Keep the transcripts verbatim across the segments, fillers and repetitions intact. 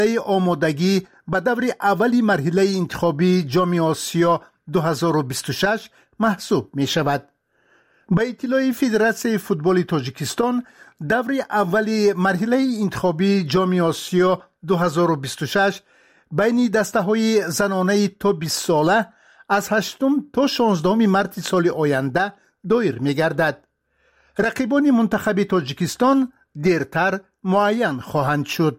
آمادگی به دور اولی مرحله انتخابی جام آسیا دو هزار و بیست و شش محسوب می شود. به اطلاع فدراسیون فوتبال تاجیکستان، دور اولی مرحله انتخابی جام آسیا دو هزار و بیست و شش بین دسته های زنانه تا بیست ساله از هشتم تا شانزدهم مارس سال آینده دایر می گردد. رقیبان منتخب تاجیکستان دیرتر معین خواهند شد.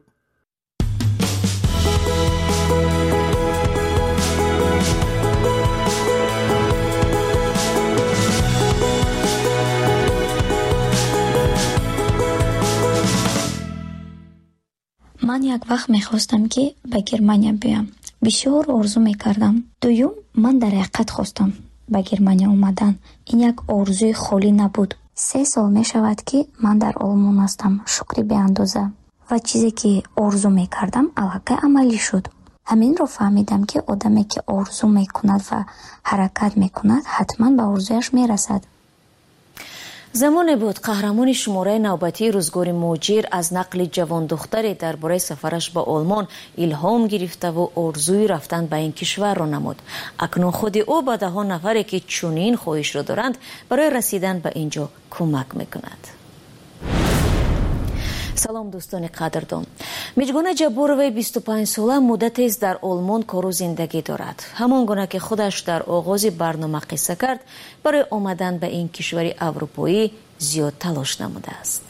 من یک وقت میخواستم که به گرمانیا بیام. بسیار آرزو میکردم. دویم من در حقیقت خواستم به گرمانیا اومدن. این یک آرزوی خالی نبود. سه سال میشود که من در آلمان هستم. شکری به اندازه. و چیزی که آرزو میکردم الحقیقت عملی شد. همین رو فهمیدم که آدمی که آرزو میکند و حرکت میکند حتما به آرزویش میرسد. زمان بود قهرمان شماره نوبتی روزگار مهاجر از نقل جوان دختری درباره سفرش به آلمان الهام گرفته و آرزوی رفتن به این کشور را نمود. اکنون خود او به ده ها نفری که چنین خواهش را دارند برای رسیدن به اینجا کمک میکند. سلام دوستان قدردان. میجگونه جبوروی بیست و پنج ساله مدتی است در آلمان کار و زندگی دارد. همان گونه که خودش در آغاز برنامه قصه کرد، برای آمدن به این کشور اروپایی زیاد تلاش نموده است.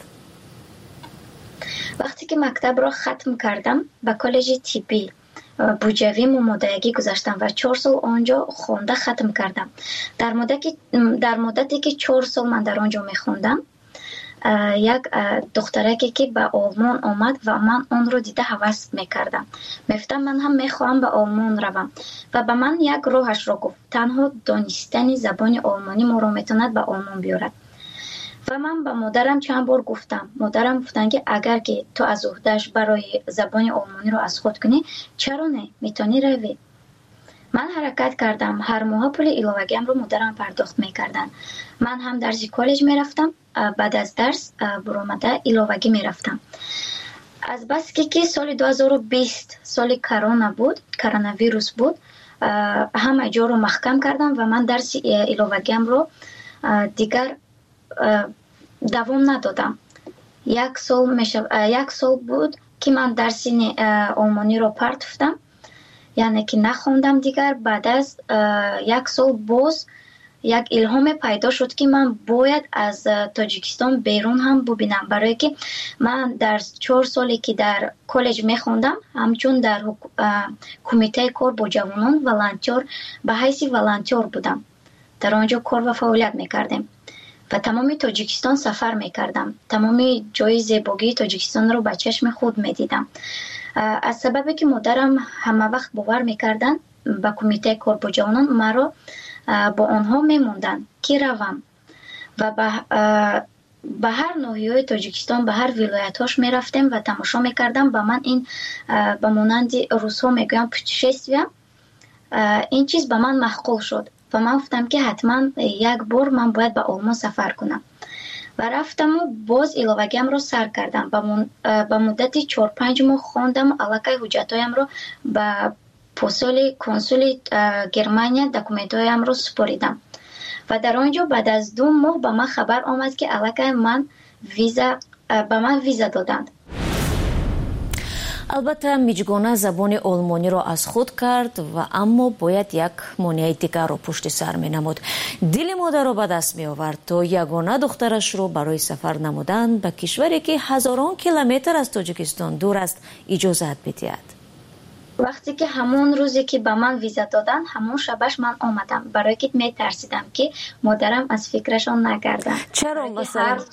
وقتی که مکتب را ختم کردم به کالج طبی بوجوی ممادگی گذاشتم و چهار سال آنجا خونده ختم کردم. در مدتی در مدتی که چهار سال من در آنجا میخوندم، یک دخترکی که به آلمان آمد و من آن رو دیده هوس میکردم. میفتم من هم میخواهم به آلمان روم و به من یک راهش رو گفت. تنها دانستن زبان آلمانی ما رو میتوند به آلمان بیارد. و من به مادرم چند بار گفتم. مادرم گفتن که اگر که تو از عهده‌اش برای زبان آلمانی رو از خود کنی، چرا نه؟ میتونی روی. من حرکت کردم. هر ماه پول ایلاوگیم رو مادرم پرداخت میکردن. من هم درس کالج میرفتم. بعد از درس برآمده ایلاوگی میرفتم. از بس که که سال دو هزار و بیست سال کرونا بود، کرونا ویروس بود، همه جا رو محکم کردم و من درس ایلاوگیم رو دیگر دوام ندادم. یک سال میشه یک سال بود که من درس آلمانی رو پرتفتم، یعنی که نخوندم دیگر. بعد از یک سال باز یک الهام پیدا شد که من باید از تاجیکستان بیرون هم ببینم، برای که من در چهار سالی که در کالج میخوندم همچون در کمیته کار با جوانان والنتیر به حیث والنتیر بودم. در آنجا کار و فعالیت میکردم و تمام تاجیکستان سفر میکردم. تمام جای زیبایی تاجیکستان رو به چشم خود میدیدم. از سببی که مادرم همه وقت باور میکردن به کمیته کار با جوانان، مرا با آنها میموندن که روم و به هر ناحیه تاجیکستان، به هر ولایت‌هاش میرفتم و تماشا میکردم. به من این به مانند روس‌ها میگویم پوتشستویه، این چیز به من معقول شد و من گفتم که حتما یک بار من باید به آلمان سفر کنم و رفتم و باز ایلاوگیم رو سر کردم. به مدت چهار پنج ماه خواندم. الکی حجتایم رو به پستال کنسول گرمانیا دکومنتایم رو سپاریدم و در آنجا بعد از دو ماه به من خبر آمد که الکی من ویزا به من ویزا دادند. البته میجگانه زبان آلمانی را از خود کرد و اما باید یک مانع دیگر را پشت سر می نمود. دل مادر را به دست می آورد تا یگانه دخترش را برای سفر نمودن به کشوری که هزاران کیلومتر از تاجیکستان دور است اجازت بدهد. وقتی که همون روزی که به من ویزا دادن، همون شبش من آمدم، برای که می ترسیدم که مادرم از فکرشان نگردن. چرا مثلا؟ هر,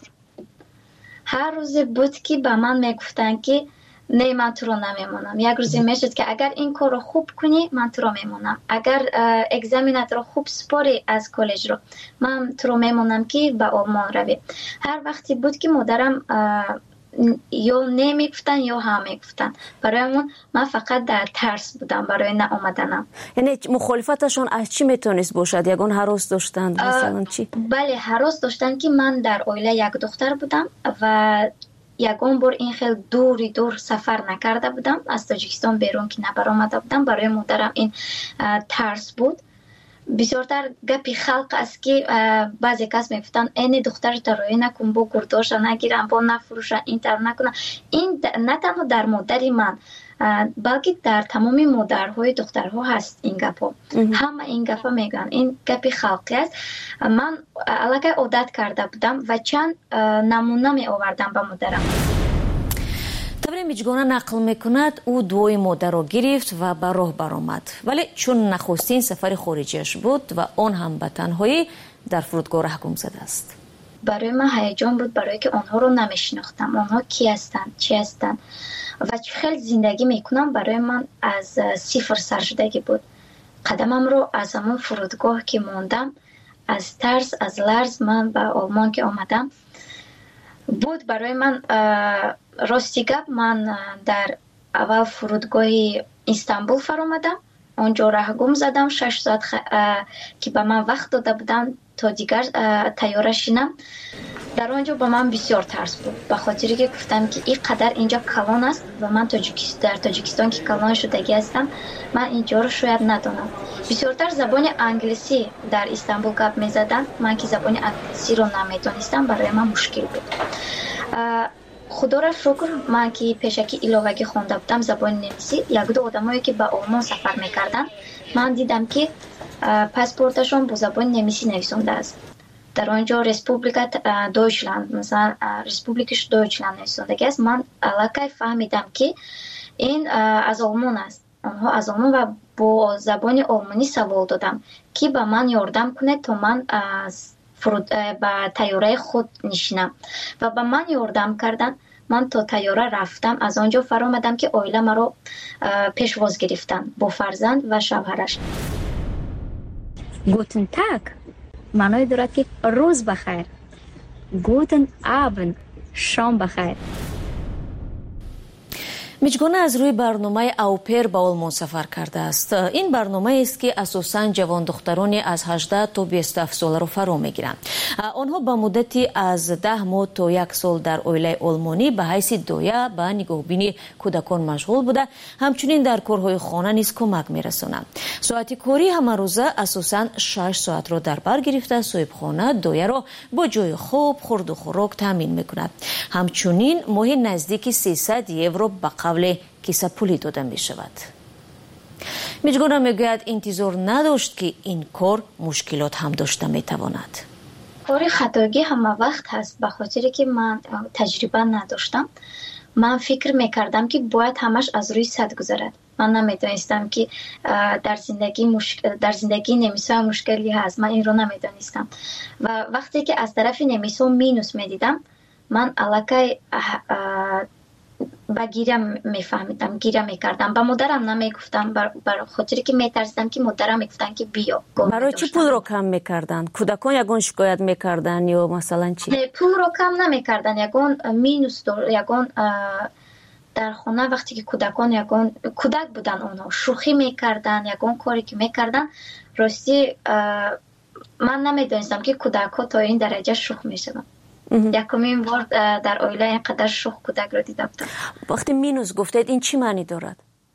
هر روز بود که به من می گفتن که نه من تو رو نمیمونم. یک روزی میشد که اگر این کار رو خوب کنی من تو رو میمونم، اگر اگزامینات رو خوب سپاری از کالج رو من تو رو میمونم که به آلمان روی. هر وقتی بود که مادرم یا نمیگفتن یا هم میگفتن، برای من من فقط در ترس بودم برای نه آمدنم. یعنی مخالفتشون از چی میتونست باشد؟ یگان هراس داشتند مثلا چی؟ بله هراس داشتن که من در عائله یک دختر بودم و ягон бор ин хел дури дур сафар накарда будам, аз тоҷикистон берун ки набаромада будам. Барои модарам ин тарс буд. бисёртар гапи халқ аст ки баъзе кас мегуфтанд эне духтарата роӣ накун, бо гурдоша нагирам, бо нафурӯша, ин тар накунам. Ин на танҳо дар модари ман, балки дар тамоми модарҳои духтарҳо ҳаст ин гапҳо. Ҳама ин гапа мегӯянд. Ин гапи халқӣ аст. Ман аллакай одат карда будам ва чанд намуна меовардам ба модарам. табре миҷгона нақл мекунад, ӯ дуои модарро гирифт ва ба роҳ баромад. Вале чун нахустин сафари хориҷиаш буд ва он ҳам ба танҳоӣ дар фурудгоҳ раҳгум задааст. барои ман ҳаяҷон буд, барое ки онҳоро намешинохтам. Онҳо ки ҳастанд, чӣ ҳастанд ва чӣ хел зиндагӣ мекунам, барои ман аз сифр саршудагӣ буд. қадамамро аз ҳамон фурудгоҳ ки мондам, аз тарс, аз ларз ман ба Олмон ки омадам буд барои ман. Рости гап, ман дар аввал фурудгоҳи Истанбул фаромадам. онҷо раҳгум задам шаш соат ки ба ман вақт дода будам то дигар тайёра шинам. дар онҷо ба ман бисёр тарс буд, ба хотире ки гуфтам ки ин қадар инҷо калон аст ва ман дар Тоҷикистон ки калон шудагӣ ҳастам, ман инҷоро шояд надонам. бисёртар забони англисӣ дар Истанбул гап мезаданд. ман ки забони англисиро намедонистам, барои ман мушкил буд. худоро шукр, ман ки пешакӣ иловагӣ хонда будам забони немисӣ, якду одамое ки ба Олмон сафар мекарданд, ман дидам ки паспорташон бо забони немисӣ нависондааст. дар онҷо республика Дойчланд, масалан республикаш Дойчланд нависондагӣ аст. ман аллакай фаҳмидам ки ин аз Олмон аст. онҳо аз Олмон ва бо забони олмонӣ савол додам ки ба ман ёрдам кунед то ман аз ба тайёраи худ нишинам ва ба ман ёрдам кардан. ман то тайёра рафтам. аз онҷо фаромадам ки оила маро пешвоз гирифтанд бо фарзанд ва шавҳараш. Guten Tag маъное дорад ки рӯз бахайр. Guten Abend шом бахайр. миҷгона аз рӯи барномаи аупер ба Олмон сафар кардааст. ин барномаест ки асосан ҷавондухтарони аз ҳаждаҳ то бисту ҳафт соларо фаро мегиранд. онҳо ба муддати аз даҳ моҳ то як сол дар оилаи олмонӣ ба ҳайси доя ба нигоҳбини кӯдакон машғул буда, ҳамчунин дар корҳои хона низ кӯмак мерасонанд. соати кори ҳамарӯза асосан шаш соатро дар бар гирифта, соҳибхона дояро бо ҷои хоб, хурду хӯрок таъмин мекунад. ҳамчунин моҳи наздики сесад евро ба қавле кисапулӣ дода мешавад. миҷгона мегӯяд интизор надошт ки ин кор мушкилот ҳам дошта метавонад. кори хатогӣ ҳама вақт ҳаст, ба хотире ки ман таҷриба надоштам. ман фикр мекардам ки бояд ҳамаш аз рӯи сад гузарад. ман намедонистам ки дар зиндагӣ дар зиндагии немисҳо мушкилӣ ҳаст. ман инро намедонистам ва вақте ки аз тарафи немисҳо минус медидам, ман аллакай ба гиря мефаҳмидам, гиря мекардам. ба модарам намегуфтам, бар хотире ки метарсидам ки модарам мегуфтанд ки биё. барои чӣ пулро кам мекарданд? кӯдакон ягон шикоят мекарданд ё масалан чӣ? Не, пулро кам намекарданд. ягон минус ягон дар хона вақте ки кӯдакон ягон кӯдак буданд, онҳо шӯхӣ мекарданд, ягон коре ки мекарданд, рости ман намедонистам ки кӯдакҳо то ин дараҷа шӯх мешаванд. якумин бор дар оила инқадар шӯх кӯдакро дида будам. вақте минус гуфтед, ин чӣ маънӣ дорад?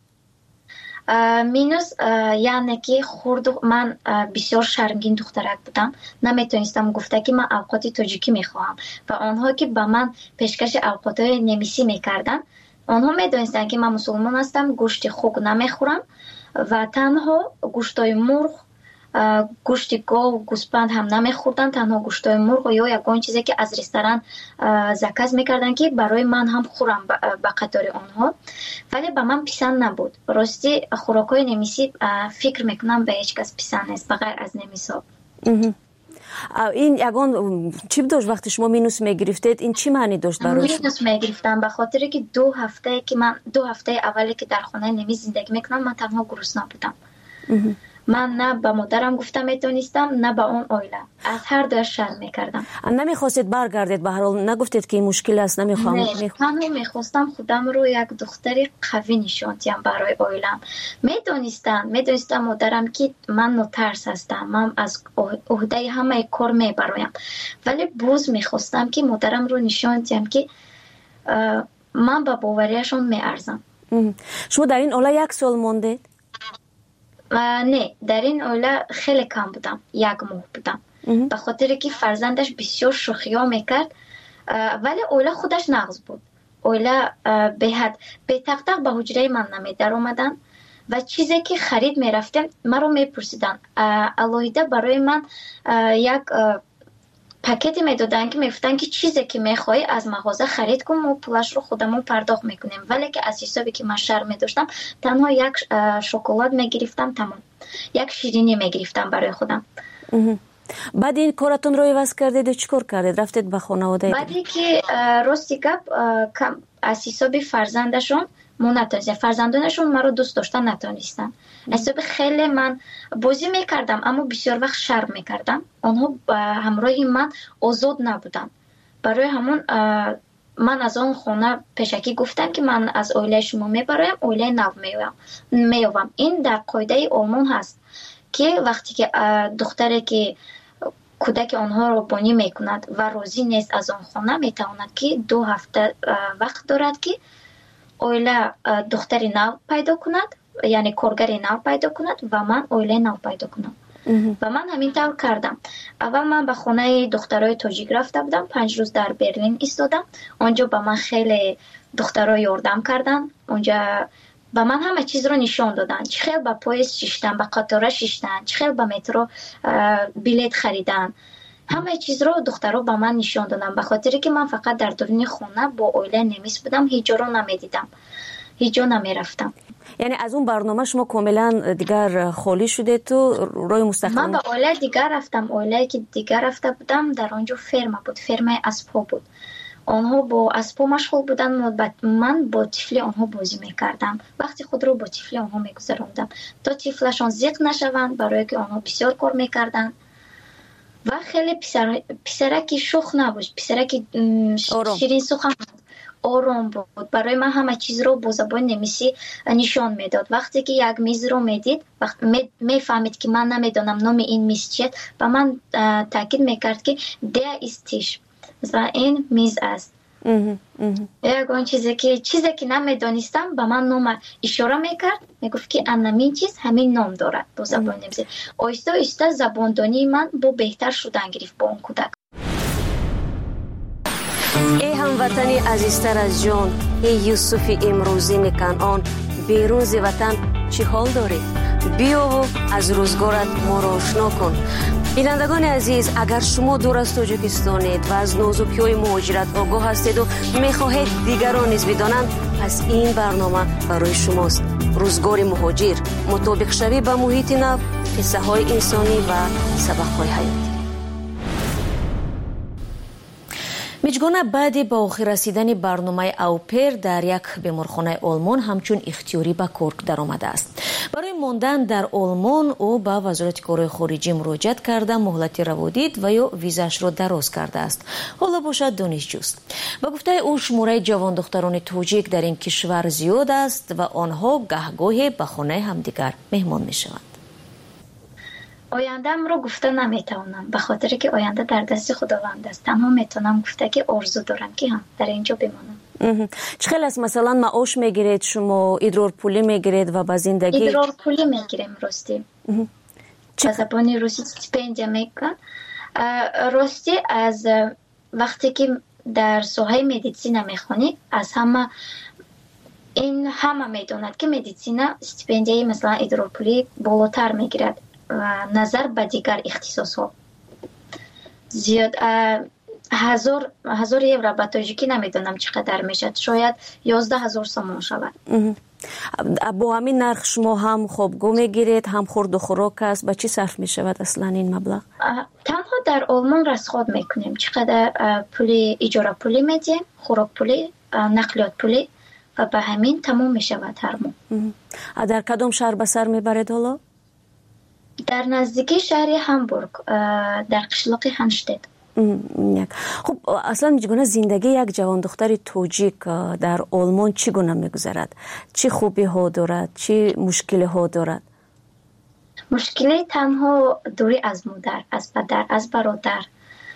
минус яъне ки хурд ман бисёр шармгин духтарак будам. наметонистам гуфта ки ман авқоти тоҷикӣ мехоҳам ва онҳо ки ба ман пешкаши авқотҳои немисӣ мекарданд, онҳо медонистанд ки ман мусулмон ҳастам, гӯшти хук намехӯрам ва танҳо гӯштҳои мурғ, гӯшти гов, гӯспанд ҳам намехӯрдам, танҳо гӯштҳои мурғ ё ягон чизе ки аз ресторан заказ мекарданд ки барои ман ҳам хӯрам ба қатори онҳо. вале ба ман писанд набуд. рости хӯрокҳои немисӣ фикр мекунам ба ҳеҷ кас писанд нест ба ғайр аз немисҳо. ин ягон чӣ дошт вақти шумо минус мегирифтед? ин чӣ маънӣ дошт барои шумо? минус мегирифтам ба хотире ки ду ҳафтае ки ман ду ҳафтаи аввале ки дар хонаи немис зиндагӣ мекунам, ман танҳо гурусна будам. ман на ба модарам гуфта метонистам, на ба он оила. аз ҳар дуяш шарм мекардам. намехостед баргардед? ба ҳар ҳол нагуфтед ки ин мушкил аст, намехоҳам? Не, танҳо мехостам худамро як духтари қавӣ нишон диҳам барои оилам. медонистам медонистам модарам ки ман нотарс ҳастам, ман аз уҳдаи ҳамаи кор мебароям, вале боз мехостам ки модарамро нишон диҳам ки من با باوریشون میارزم. شما در این اوله یک سال مونده؟ نه، در این اوله خیلی کم بودم، یک ماه بودم، به خاطر که فرزندش بسیار شوخی ها میکرد، ولی اوله خودش نغز بود. اوله به حد به تق به حجره من نمی در اومدن و چیزی که خرید میرفتم من رو میپرسیدن. الهیده برای من یک پاکتی میدادن که میفتن که چیزی که میخوای از مغازه خرید کن و پولش رو خودمون پرداخت میکنیم، ولی که از حسابی که من شرم میداشتم تنها یک شکلات میگرفتم، تمام یک شیرینی میگرفتم برای خودم. بعد این کارتون رو عوض کردید و چیکار کردید؟ رفتید به خانواده؟ بعدی که راستی گپ از حساب فرزندشون من نتونستم، فرزندانشون مرا دوست داشتن نتونستن. حساب خیلی من بازی میکردم اما بسیار وقت شرم میکردم، آنها با همراه من آزاد نبودن. برای همون من از آن خونه پیشکی گفتم که من از اوله شما میبرایم، اوله نو میوام. این در قاعده آلمان هست که وقتی که دختری که کودک آنها رو بانی میکند و راضی نیست از آن خانه، میتواند که دو هفته وقت دارد که اوله دختری نو پیدا کند، یعنی کارگری نو پیدا کند و من اوله نو پیدا کنم. و من همین طور کردم. اول من به خانه دخترای تاجیک رفته بودم، پنج روز در برلین ایستادم. آنجا به من خیلی دخترای یاردم کردن، اونجا به من همه چیز رو نشان دادن، چه خیلی به پاییز شیشتن، به قطاره شیشتن، چه خیلی به مترو بلیت خریدن، همه چیز رو دخترها به من نشان دادن. به خاطر که من فقط در درون خونه با اوله نمیس بودم، هیچ جا رو نمیدیدم، هیچ جا نمیرفتم. یعنی از اون برنامه شما کاملا دیگر خالی شده تو روی مستقیم؟ من به اوله دیگر رفتم. اوله که دیگر رفته بودم در آنجا فرما بود، فرمای اسبا بود. آنها با اسبا مشغول بودن، من با طفلی آنها بازی میکردم. وقتی خود رو با طفلی آنها میگذراندم تا طفلشان زیق نشوند، برای که آنها بسیار کار میکردن و خیلی پسر پسرکی شوخ نبود، پسرکی شیرین سخن آرام بود. برای من همه چیز رو با زبان نمیسی نشان میداد. وقتی که یک میز رو میدید، وقت میفهمید که من نمیدونم نام این میز چیه، و من تاکید میکرد که ده استیش، مثلا این میز است. یکون چیزی که چیزی که نمیدونستم به من نام اشاره میکرد، میگفت که همین چیز همین نام دارد با زبان نمیسی. آیسته آیسته زباندانی من با بهتر شدن گرفت با اون کودک. ای هموطنی عزیزتر از جان، ای یوسف امروزی کنعان، بیرون ز وطن چه حال داری؟ بیا و از روزگارت ما را آشنا کن. بینندگان عزیز، اگر شما دور از تاجیکستانید و از نازکی‌های مهاجرت آگاه هستید و میخواهید دیگران نیز بدانند، پس این برنامه برای شماست. روزگار مهاجر، مطابق شوی به محیط نو، قصه های انسانی و سبق های حیاتی. میجگانه بعد با آخر رسیدن برنامه اوپر در یک بیمارخانه آلمان همچون اختیاری به کار در آمده است. برای ماندن در آلمان او به وزارت کارهای خارجی مراجعت کرده، مهلتی رو دید و یا ویزاش را دراز کرده است. حالا باشد دانشجوست. با گفته او شماره جوان دختران تاجیک در این کشور زیاد است و آنها گهگاهی به خانه همدیگر مهمان میشوند. آینده‌ام رو گفته نمیتونم، به خاطر که آینده در دست خداوند است. تنها میتونم گفته که آرزو دارم که هم در اینجا بمانم. چقدر است مثلا معاش میگیرید شما؟ ادرار پولی میگیرید و با زندگی؟ ادرار پولی میگیریم راستی. به زبان روسی استیپندیا میگن. راستی از وقتی که در ساحه مدیسین میخونید، از همه این همه میدوند که مدیسین استیپندیای مثلا ادرار پولی بالاتر میگیرد و نظر به دیگر اختصاص ها. زیاد هزار هزار یورو به تاجیکی نمیدونم چقدر میشد، شاید یازده هزار سومون شود. با همین نرخ شما هم خوابگاه میگیرید، هم خورد و خوراک است، به چی صرف میشود اصلا این مبلغ؟ تنها در آلمان رصد میکنیم چقدر پولی اجاره پولی میدیم، خوراک پولی، نقلیات پولی و به همین تمام میشود هر ماه. در کدام شهر به سر میبرید حالا؟ در نزدیکی شهر همبورگ، در قشلاق هنشتد. خب اصلا چگونه زندگی یک جوان دختر تاجیک در آلمان چگونه میگذرد؟ چه خوبی ها دارد؟ چه مشکلی ها دارد؟ مشکلی تنها دوری از مادر، از پدر، از برادر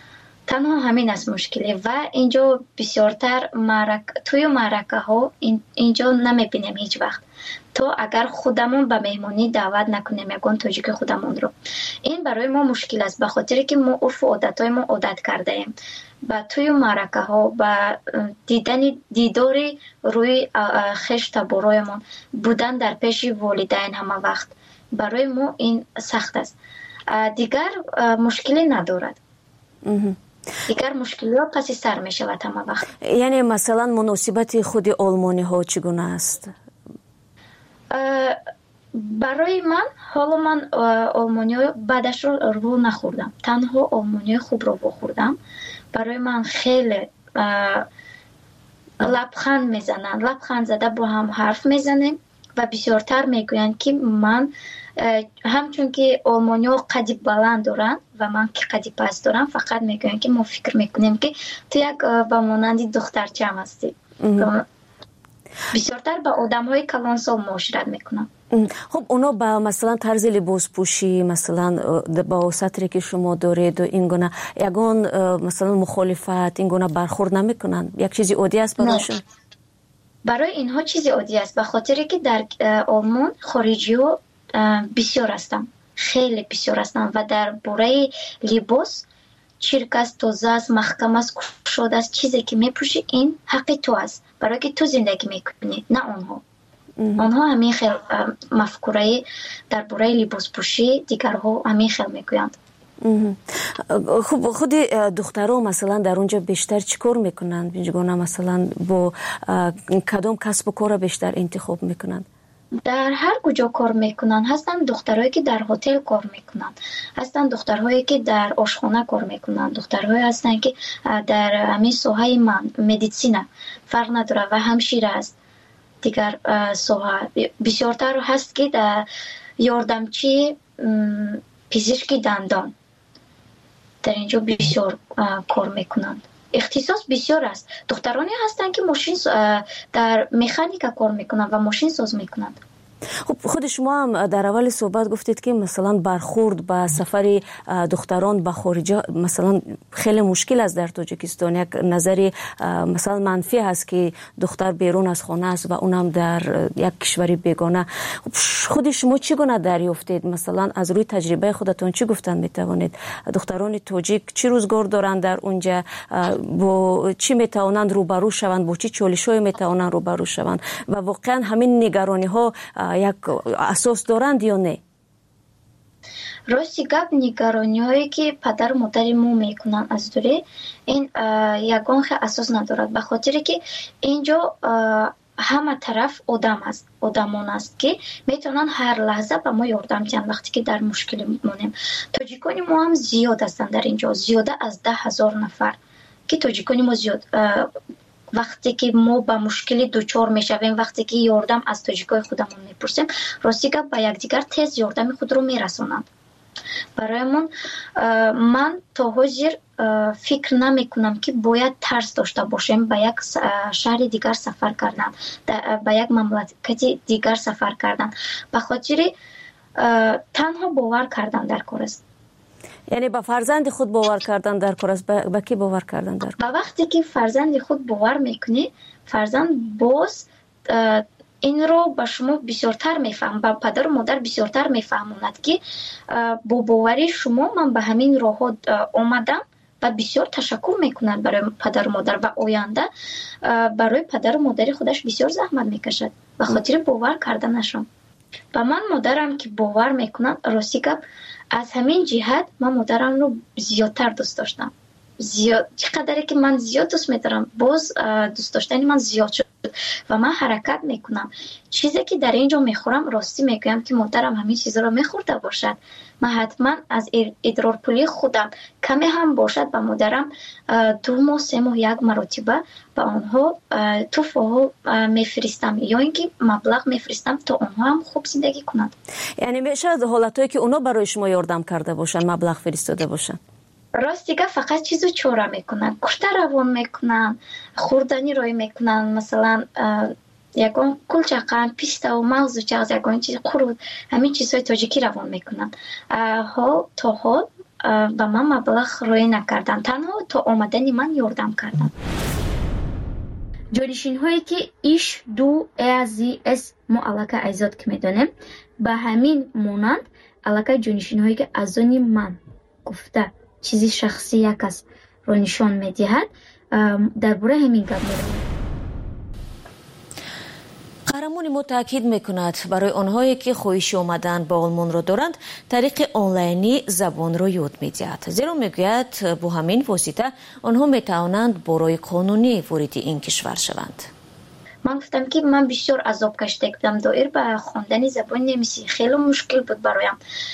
تنها همین است مشکلی و اینجا بسیارتر معرک توی معرکه ها این اینجا نمیبینیم هیچ وقت. تو اگر خودمون به مهمونی دعوت نکنیم یگان تاجیک خودمون رو، این برای ما مشکل است، به خاطر که ما عرف و عادتای ما عادت کرده ایم با توی معرکه ها با دیدن دیدار روی خشت برایمون بودن در پیش والدین همه وقت برای ما این سخت است. دیگر مشکلی ندارد. دیگر مشکلی ها پس سر می شود همه وقت. یعنی مثلا مناسبت خود آلمانی ها چگونه است؟ برای من حالا من آلمانی ها بعدش رو رو نخوردم، تنها آلمانی خوب رو بخوردم. برای من خیلی لبخند میزنن، لبخند زده با هم حرف میزنیم و بسیارتر میگویند که من همچون که آلمانی ها قدی بلند دارن و من که قدی پست دارم، فقط میگویند که ما فکر میکنیم که تو یک با مانندی دخترچم هستی. بسیارتر با آدم های کلانسال معاشرت میکنن. خب اونا با مثلا طرز لباس پوشی مثلا با سطری که شما دارید و این گونه یگان مثلا مخالفت این گونه برخورد نمیکنن؟ یک چیزی عادی است برایشون؟ برای اینها چیزی عادی است، به خاطر که در آلمان خارجی ها بسیار هستن، خیلی بسیار هستن و در باره لباس چرک است، تازه است، محکم است، کشاده است، چیزی که میپوشی این حق تو است، برای که تو زندگی میکنی نه آنها. آنها همین خیلی مفکوره در باره لباس پوشی دیگرها همین خیلی میگویند. خب خود دخترها مثلا در اونجا بیشتر چیکار میکنند؟ بینجگونه مثلا با کدام کسب و کار بیشتر انتخاب میکنند؟ در هر کجا کار میکنن. هستن دخترهایی که در هتل کار میکنن، هستن دخترهایی که در آشخانه کار میکنن، دخترهایی هستن که در همین ساحه من مدیسین فرق نداره و همشیره است. دیگر ساحه بسیارتر هست که در یاردمچی پزشکی دندان در اینجا بسیار کار میکنند. اختصاص بسیار است. دخترانی هستند که ماشین در مکانیکا کار میکنند و ماشین ساز میکنند. خب خود شما هم در اول صحبت گفتید که مثلا برخورد با سفر دختران به خارج مثلا خیلی مشکل است در تاجیکستان. یک نظری مثلا منفی هست که دختر بیرون از خانه است و اونم در یک کشوری بیگانه. خود شما چگونه دریافتید؟ مثلا از روی تجربه خودتون چی گفتن میتوانید؟ دختران تاجیک چی روزگار دارند در اونجا؟ با چی میتوانند روبرو شوند؟ با چی چالش‌های میتوانند روبرو شوند؟ و واقعا همین نگرانی ها یک اساس دارند یا نه؟ راستی گپ نگرانی هایی که پدر و مادر ما میکنن از دوره این یگان خیلی اساس ندارد، به خاطر که اینجا همه طرف آدم است، آدمان است که میتونن هر لحظه به ما یاردم کنن وقتی که در مشکل مونیم. تاجیکانی ما هم زیاد هستند در اینجا، زیاده از ده هزار نفر که تاجیکانی ما زیاد وقتی که ما با مشکلی دوچار میشویم، وقتی که یاردم از تاجیکای خودمون میپرسیم، راستی که با یکدیگر تیز یاردم خود رو میرسونند. برایمون من تا حاضر فکر نمی کنم که باید ترس داشته باشیم با یک شهر دیگر سفر کردن، با یک مملکت دیگر سفر کردن، به خاطر تنها باور کردن در کار است. یعنی با فرزند خود باور کردن در کار است. با کی باور کردن در کار؟ با وقتی که فرزند خود باور میکنی، فرزند باز این رو با شما بسیارتر میفهم، با پدر و مادر بسیارتر میفهموند که با باوری شما من به همین راه آمدم و بسیار تشکر میکنند برای پدر و مادر و آینده برای پدر و مادر خودش بسیار زحمت میکشد به خاطر باور کردنشون. و من مادرم که باور میکنم، راستی که از همین جهت من مادرم رو زیادتر دوست داشتم. زیاد چقدر که من زیاد دوست می‌دارم، باز دوست داشتنی من زیاد شد و من حرکت میکنم. چیزی که در اینجا میخورم راستی میگم که مادرم همین چیزا رو میخورده باشد، من حتما از ادرار پولی خودم کمی هم باشد به مادرم دو ماه سه ماه یک مرتبه به آنها تحفه میفرستم یا اینکه مبلغ میفرستم تا آنها هم خوب زندگی کنند. یعنی میشه حالتایی که اونا برای شما یاردم کرده باشن مبلغ فرستاده باشن؟ راست دیگه فقط چیزو چوره میکنن، کشته روان میکنن، خوردنی روی میکنن، مثلا یکان کلچقن، پیسته و مغز و چغز یکان چیز قرود، همین چیزهای تاجیکی روان میکنن. ها تا حال ба ман маблағ рӯй накарданд, танҳо то омадани ман ёрдам карданд. ҷонишинҳое ки иш ду эзи эс мо аллака айзод ки медонем ба ҳамин монанд аллака ҷонишинҳое ки аз они ман гуфта чизи шахси як касро нишон медиҳад дар бораи ҳамин гап меравад. қаҳрамони мо таъкид мекунад барои онҳое ки хоҳиши омадан ба олмонро доранд тариқи онлайнӣ забонро ёд медиҳад, зеро мегӯяд бо ҳамин восита онҳо метавонанд борои қонунӣ вориди ин кишвар шаванд. ман гуфтам ки ман бисёр азоб кашида будам доир ба хондани забони немисӣ хеле мушкил буд бароям.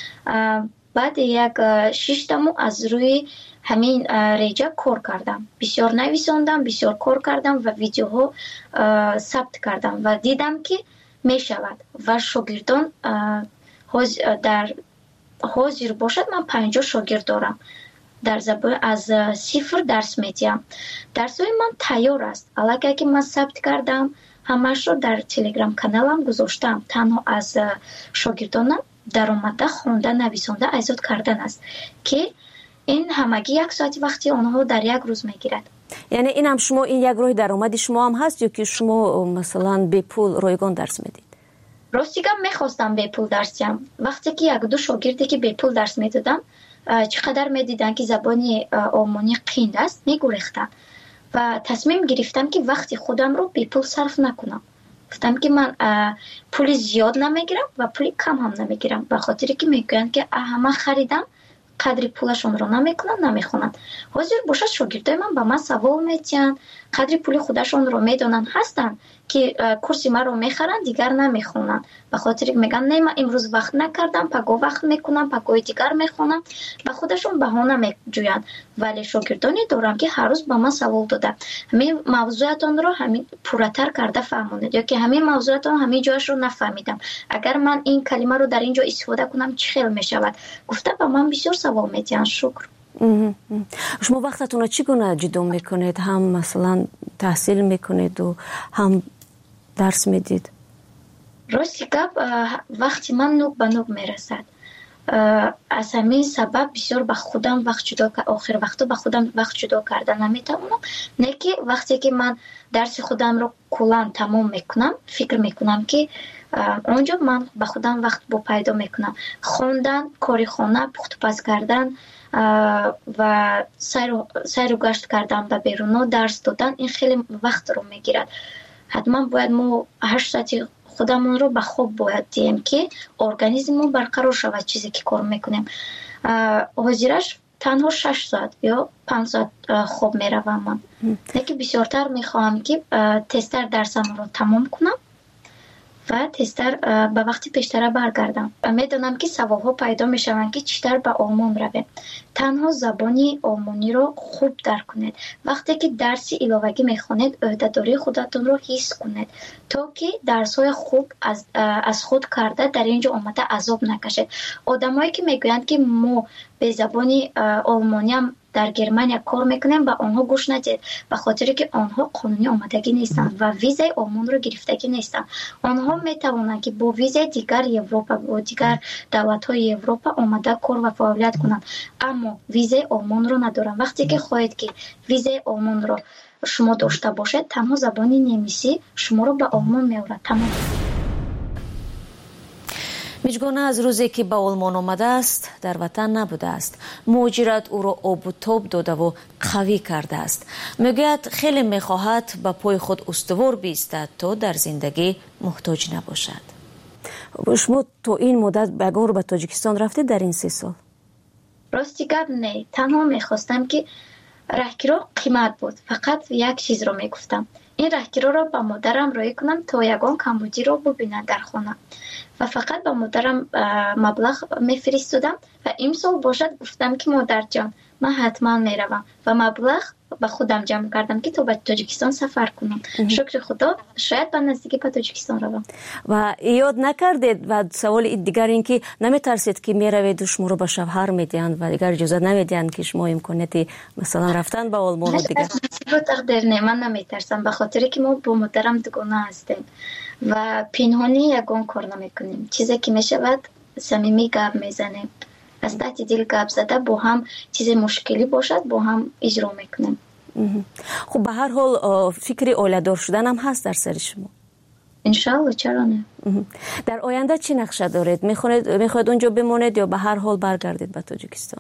баъди як шиштаму аз рӯи ҳамин реҷа кор кардам, бисёр нависондам, бисёр кор кардам ва видеоҳо сабт кардам ва дидам ки мешавад ва шогирдон дар ҳозир бошад. ман панҷоҳ шогирд дорам, дар забон аз сифр дарс медиҳам. дарсҳои ман тайёр аст, аллакай ки ман сабт кардам, ҳамаашро дар телеграм каналам гузоштам. танҳо аз шогирдонам даромада хонда нависонда айзод кардан аст ки ин ҳамагӣ як соати вақти онҳо дар як рӯз мегирад. яъне ин ҳам шумо ин як роҳи даромади шумо ҳам ҳаст ё ки шумо масалан бепул ройгон дарс медиҳед? ростигам мехостам бепул дарс диҳам. вақте ки як ду шогирде ки бепул дарс медодам чӣ қадар медиданд ки забони олмонӣ қин аст, мегурехтанд ва тасмим гирифтам ки вақти худамро бепул сарф накунам. гуфтам ки ман пули зиёд намегирам ва пули кам ҳам намегирам, ба хотире ки мегӯянд ки ҳама харидам қадри пулашонро намекунанд, намехонанд. ҳозир бошад шогирдои ман ба ман савол медиҳанд, қадри пули худашонро медонанд, ҳастанд ки курси маро мехаранд, дигар намехонанд, ба хотире мегӯянд не ман имрӯз вақт накардам, паго вақт мекунам, пагои дигар мехонам, ба худашон баҳона меҷӯянд. вале шогирдоне дорам ки ҳар рӯз ба ман савол дода ҳамин мавзӯатонро ҳамин пурратар карда фаҳмонед ё ки ҳамин мавзӯатон ҳамин ҷояшро нафаҳмидам, агар ман ин калимаро дар ин ҷо истифода кунам чӣ хел мешавад. гуфта ба ман бисёр савол медиҳанд. шукр. шумо вақтатонро чӣ гуна ҷудо мекунед? ҳам масалан таҳсил мекунеду ҳам дарс медиҳед? рости гап вақти ман нук ба нук мерасад. аз ҳамин сабаб бисёр ба худам вақт ҷудо охир вақто ба худам вақт ҷудо карда наметавонам. не ки вақте ки ман дарси худамро куллан тамом мекунам фикр мекунам ки онҷо ман ба худам вақт бо пайдо мекунам. хондан, кори хона, пухтупаз кардан ва сайру гашт кардан ба берунҳо, дарс додан ин хеле вақтро мегирад. ҳатман бояд мо ҳашт соати худамонро ба хоб бояд диҳем ки организммон барқарор шавад чизе ки кор мекунем. ҳозираш танҳо шаш соат ё панҷ соат хоб меравам ман. не ки бисёртар мехоҳам ки тезтар дарсамро тамом кунам ва тезтар ба вақти пештара баргардам. медонам ки саволҳо пайдо мешаванд ки читар ба олмон равем. танҳо забони олмониро хуб дарк кунед. вақте ки дарси иловагӣ мехонед, ӯҳдадории худатонро ҳис кунед, то ки дарсҳои хуб аз, аз худ карда дар ин ҷо омада азоб накашед. одамое ки мегӯянд ки мо бе забони олмониам дар Германия кор мекунем, ба онҳо гӯш надиҳед, ба хотире ки онҳо қонунӣ омадагӣ нестанд ва визаи олмонро гирифтагӣ нестанд. онҳо метавонанд ки бо визаи дигар Европа, бо дигар давлатҳои Европа омада кор ва фаъолият кунанд, аммо визаи олмонро надоранд. вақте ки хоҳед ки визаи олмонро шумо дошта бошед, танҳо забони немисӣ шуморо ба олмон меорад. тамом. миҷгона аз рӯзе ки ба олмон омадааст дар ватан набудааст. муҳоҷират ӯро обу тоб додаву қавӣ кардааст. мегӯяд хеле мехоҳад ба пои худ устувор биистад то дар зиндагӣ муҳтоҷ набошад. шумо то ин муддат ягон рӯ ба тоҷикистон рафтед дар ин се сол? рости гап не, танҳо мехостам ки раҳгиро қимат буд. фақат як чизро мегуфтам, ин раҳгироро ба модарам роӣ кунам то ягон камбудиро бубинад дар хона ва фақат ба модарам маблағ мефиристодам ва имсол бошад гуфтам ки модарҷон ман ҳатман меравам ва маблағ ба худам ҷамъ кардам ки то ба тоҷикистон сафар кунам. шукри худо, шояд ба наздикӣ ба тоҷикистон равам. ва ёд накардед ва саволи дигар ин ки наметарсед ки мераведу шуморо ба шавҳар медиҳанд ва дигар иҷозат намедиҳанд ки шумо имконияти масалан рафтан ба олмону дигар? тақдир не, ман наметарсам, ба хотире ки мо бо модарам дугона ҳастем ва пинҳонӣ ягон кор намекунем. чизе ки мешавад самимӣ гап мезанем. از ته دل گپ زده با هم چیز مشکلی باشد با هم اجرا میکنیم. خب به هر حال فکر اولادار شدن هم هست در سر شما؟ انشالله، چرا نه. در آینده چی نقشه دارید؟ میخواید میخواید اونجا بمونید یا به هر حال برگردید به تاجیکستان؟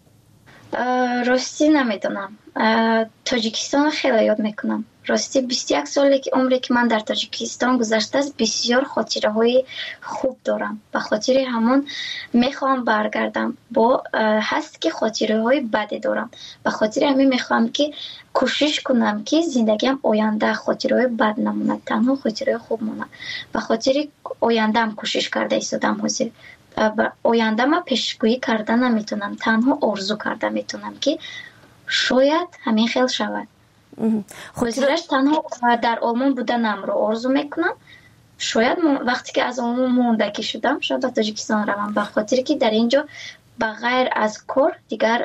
راستی نمیدونم. تاجیکستان خیلی یاد میکنم. راستی بیست و یک سالی که عمری که من در تاجیکستان گذشته است، بسیار خاطره های خوب دارم. به خاطر همون میخوام برگردم. با هست که خاطره های بدی دارم. به خاطر همین میخوام که کوشش کنم که زندگیم آینده خاطره های بد نمونه، تنها خاطره خوب مونه. به خاطر آینده هم کوشش کرده ایستادم حاضر. آینده ما پیشگویی کرده نمیتونم، تنها آرزو کرده میتونم که شاید همین خیلی شود. خاطرش تنها در آلمان بودنم رو آرزو میکنم. شاید وقتی که از آلمان موندگی شدم شاید به تاجیکستان روم، به خاطر که در اینجا بغیر از کار دیگر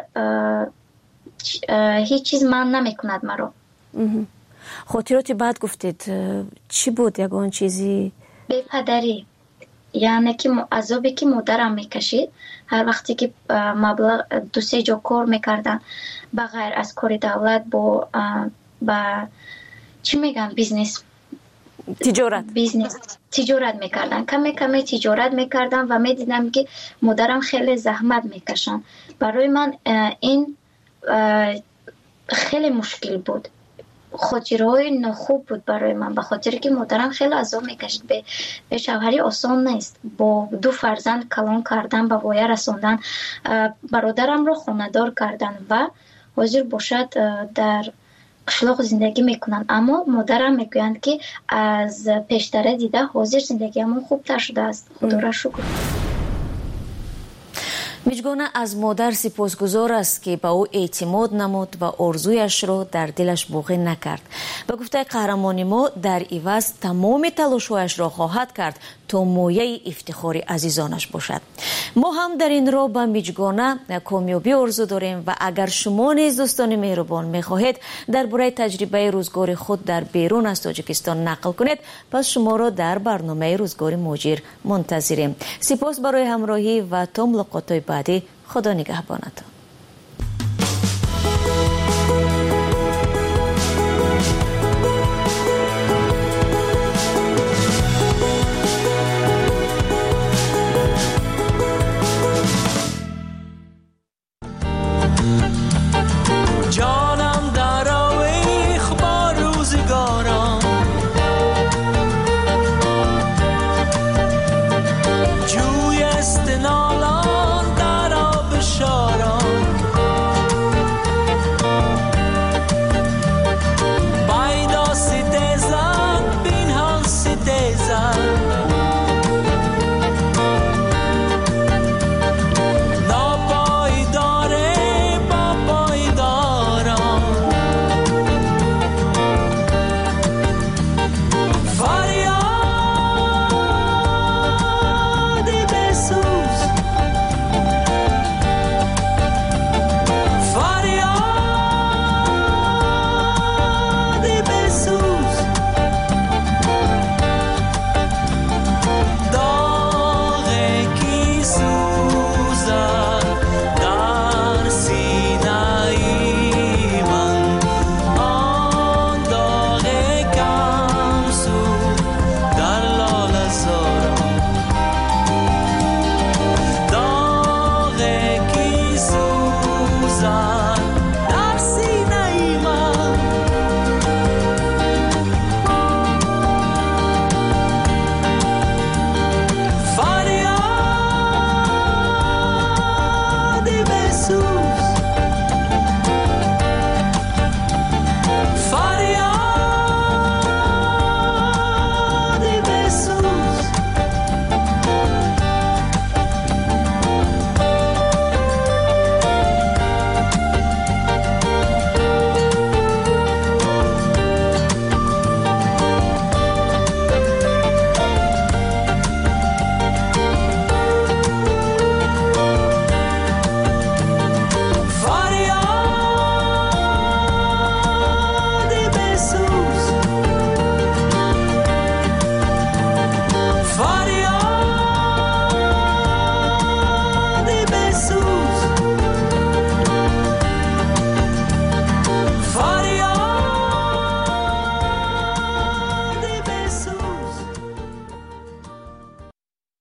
هیچ چیز من نمیکند مرا. خاطراتی بعد گفتید چی بود؟ یگان چیزی بی‌پدری، یعنی که عذابی که مادرم میکشید هر وقتی که مبلغ دو سه جا کار میکردن بغیر از کار دولت با با چی میگن بیزنس تجارت بیزنس تجارت میکردن، کمی کمی تجارت میکردن و میدیدم که مادرم خیلی زحمت میکشن. برای من این خیلی مشکل بود، خاطرهای نخوب بود برای من، به خاطر که مادرم خیلی عذاب میکشید. به, به شوهری آسان نیست، با دو فرزند کلان کردن، به وایه رساندن، برادرم رو خانه‌دار کردن و حاضر باشد در قشلاق زندگی میکنن. اما مادرم میگویند که از پیشتره دیده حاضر زندگی همون خوبتر شده است. خدا را شکر. میجگانه از مادر سپاسگزار است که به او اعتماد نمود و آرزویش را در دلش باقی نکرد. به گفته قهرمان ما در عوض تمام تلاش‌هایش را خواهد کرد تا مایه افتخار عزیزانش باشد. ما هم در این راه به میجگانه کامیابی آرزو داریم و اگر شما نیز دوستان مهربان میخواهید درباره تجربه روزگار خود در بیرون از تاجیکستان نقل کنید، پس شما را در برنامه روزگار مهاجر منتظریم. سپاس برای همراهی و تا ملاقات بعدی. خدا نگهبانتان.